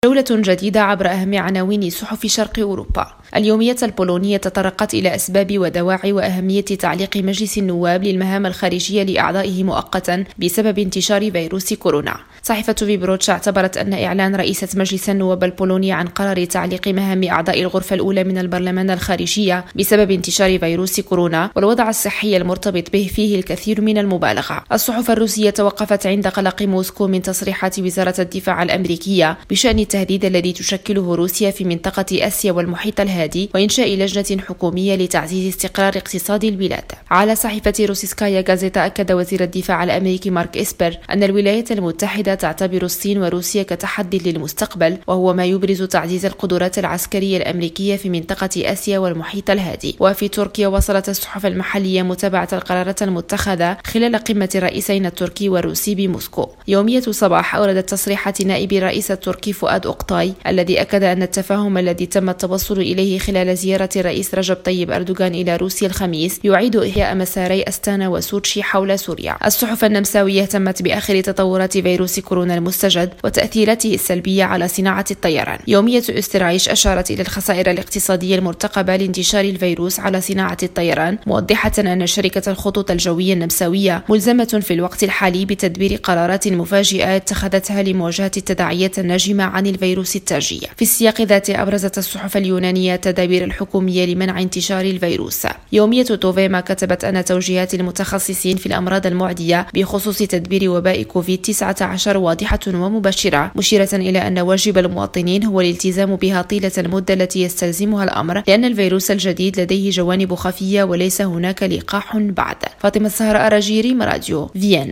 جولة جديدة عبر أهم عناوين صحف شرق أوروبا. اليومية البولونية تطرقت إلى أسباب ودواعي وأهمية تعليق مجلس النواب للمهام الخارجية لأعضائه مؤقتا بسبب انتشار فيروس كورونا. صحيفة فيبروتش اعتبرت أن إعلان رئيسة مجلس النواب البولوني عن قرار تعليق مهام أعضاء الغرفة الأولى من البرلمان الخارجية بسبب انتشار فيروس كورونا والوضع الصحي المرتبط به فيه الكثير من المبالغة. الصحف الروسية توقفت عند قلق موسكو من تصريحات وزارة الدفاع الأمريكية بشأن التهديد الذي تشكله روسيا في منطقة آسيا والمحيط الهادي وإنشاء لجنة حكومية لتعزيز استقرار اقتصاد البلاد. على صحيفة روسيسكايا غازيتا أكد وزير الدفاع الأمريكي مارك إسبر أن الولايات المتحدة تعتبر الصين وروسيا كتحد للمستقبل، وهو ما يبرز تعزيز القدرات العسكرية الأمريكية في منطقة آسيا والمحيط الهادي. وفي تركيا وصلت الصحف المحلية متابعة القرارات المتخذة خلال قمة الرئيسين التركي والروسي بموسكو. يومية صباح أوردت تصريحات نائب الرئيس التركي فؤاد أوكتاي الذي أكد أن التفاهم الذي تم التوصل إليه خلال زيارة الرئيس رجب طيب أردوغان إلى روسيا الخميس يعيد إحياء مساري أستانا وسوتشي حول سوريا. الصحف النمساوية اهتمت بآخر تطورات فيروس كورونا المستجد وتأثيراته السلبية على صناعة الطيران. يومية أسترايش أشارت إلى الخسائر الاقتصادية المرتقبة لانتشار الفيروس على صناعة الطيران، موضحة أن شركة الخطوط الجوية النمساوية ملزمة في الوقت الحالي بتدبير قرارات مفاجئة اتخذتها لمواجهة التداعيات الناجمة عن الفيروس التاجي. في السياق ذاته أبرزت الصحف اليونانية التدابير الحكومية لمنع انتشار الفيروس. يومية توفيما كتبت أن توجيهات المتخصصين في الأمراض المعدية بخصوص تدبير وباء كوفيد-19 واضحة ومبشرة، مشيرة إلى أن واجب المواطنين هو الالتزام بها طيلة المدة التي يستلزمها الأمر، لأن الفيروس الجديد لديه جوانب خفية وليس هناك لقاح بعد. فاطمة الزهراء، راديو فيينا.